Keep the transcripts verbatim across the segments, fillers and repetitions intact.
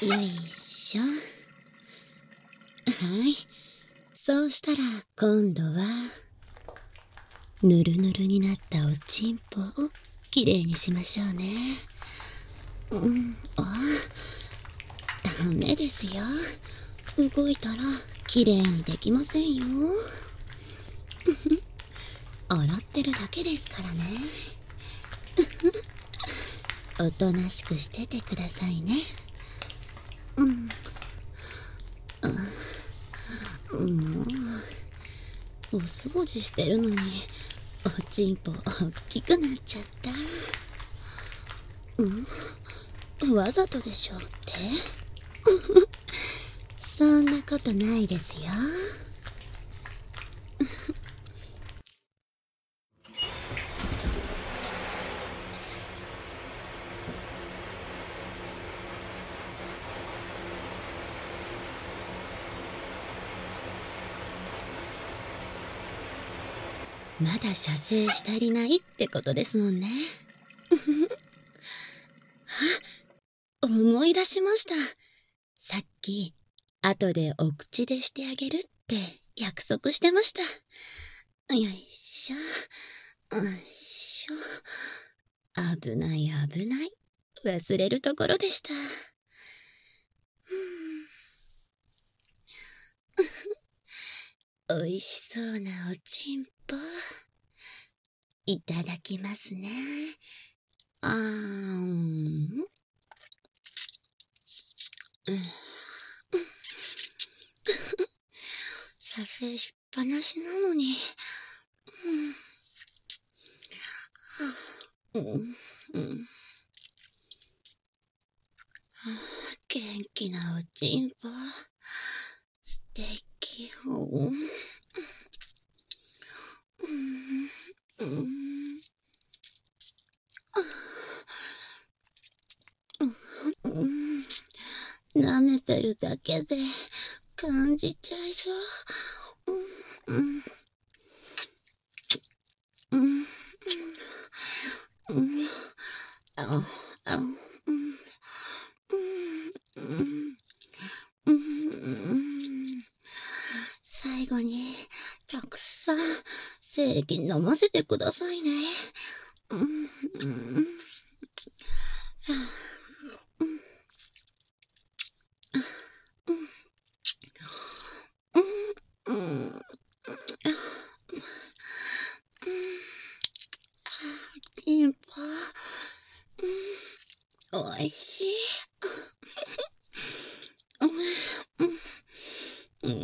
よいしょ。はい。そうしたら今度は、ぬるぬるになったおちんぽをきれいにしましょうね。うん、あ、ダメですよ。動いたらきれいにできませんよ。洗ってるだけですからね。おとなしくしててくださいね。うん。もう、お掃除してるのに、おちんぽ大きくなっちゃった。うん？わざとでしょってそんなことないですよ。まだ射精し足りないってことですもんね。あ、思い出しました。さっき、後でお口でしてあげるって約束してました。よいしょ。よいしょ。危ない危ない。忘れるところでした。おいしそうなおちんぽ。いただきますね。あーん。射精しっぱなしなのに。うん。うん。元気なおちんぽ。素敵。うん。うん。うん。舐めてるだけで感じちゃいそう。うん。うん。うん。あ、あ、うん。うん。うん。最後にたくさん精液飲ませてくださいね。うん。うん。うん。ピンポン。おいしい。うん。うん。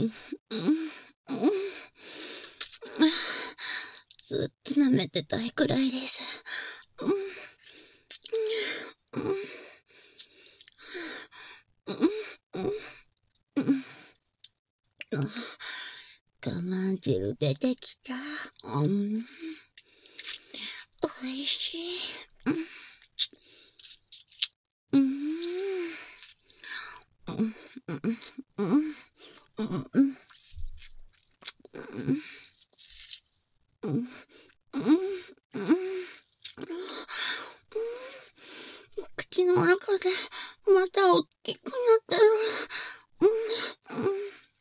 ずっと舐めてたいくらいです。うん。うん。うん。我慢汁出てきた。うん。おいしい。うん。うん。うん。うん。うん。うん。うん。口の中でまた大きくなってる。うん。うん。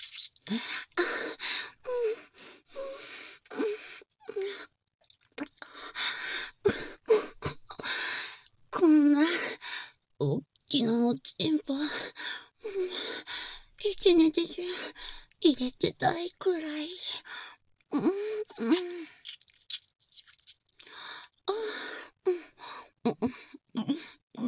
こんな大きなおちんぽ、一日中入れてたいくらい。うん。うん。あ、うん。うん。うん。うん。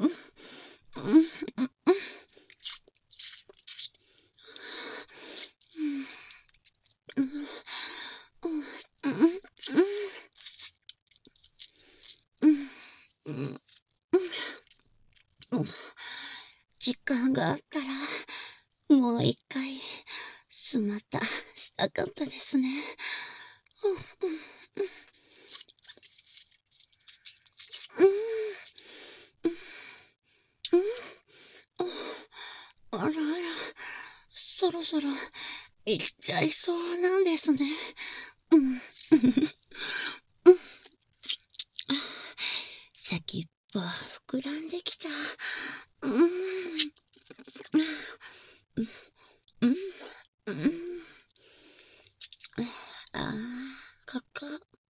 時間があったら、もう一回、すまたしたかったですね。あらあら、そろそろ行っちゃいそうなんですね。うん。先っぽ膨らんできた。うん。 うん、うん。ああ、ここ。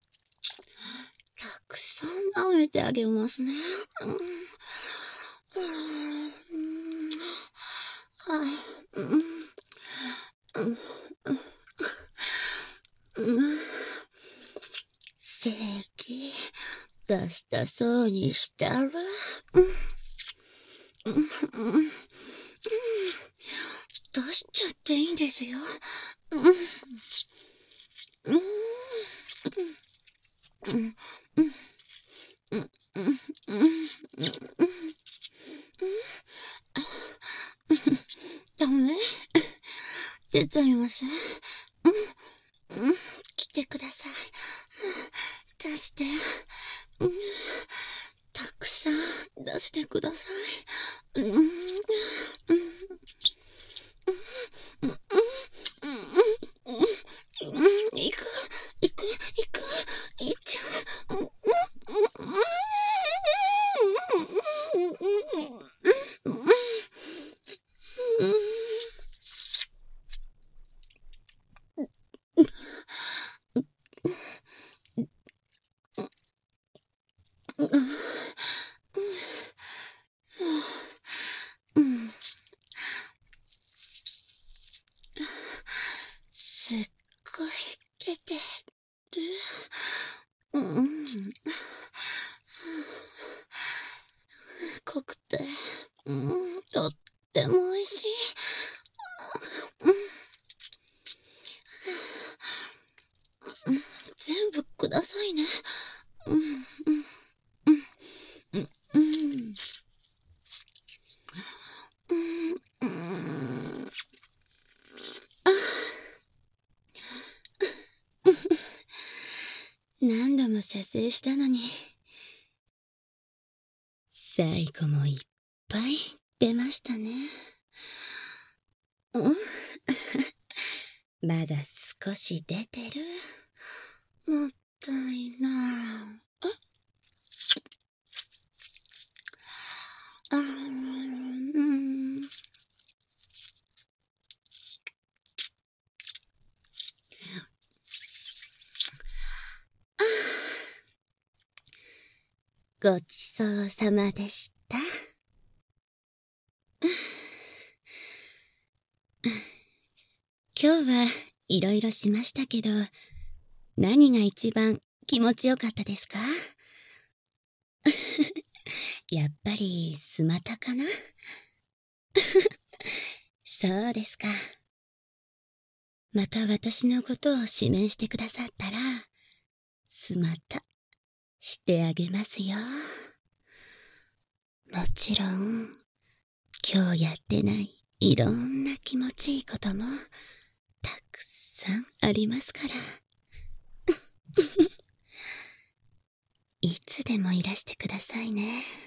たくさん舐めてあげますね。うん。うん。あ、うん。うん。うん。咳出したそうにしたら。うん。うん。うん。出しちゃっていいんですよ。うん。うん。うん。うん。うん。うん。うん。ダメ出ちゃいません。うん。うん。来てください。出して。うん。たくさん出してください。うん。うん。うん。うん。うん。うん。行く。行く。行く。行っちゃう。うん。うん。うん。うん。すっごい出てる。うん。濃くて、うん、とっても美味しい。うん。うん、全部くださいね。うん、うん、うん、うん、うん。うん、うん。あ、何度も射精したのに、最後もいっぱい出ましたね。うん。まだ少し出てる。もったいない。あ、あー、うん。あ、ごちそうさまでした。今日はいろいろしましたけど、何が一番気持ちよかったですか？やっぱりスマタかな？そうですか。また私のことを指名してくださったら、スマタしてあげますよ。もちろん、今日やってないいろんな気持ちいいこともたくさんありますから。いつでもいらしてくださいね。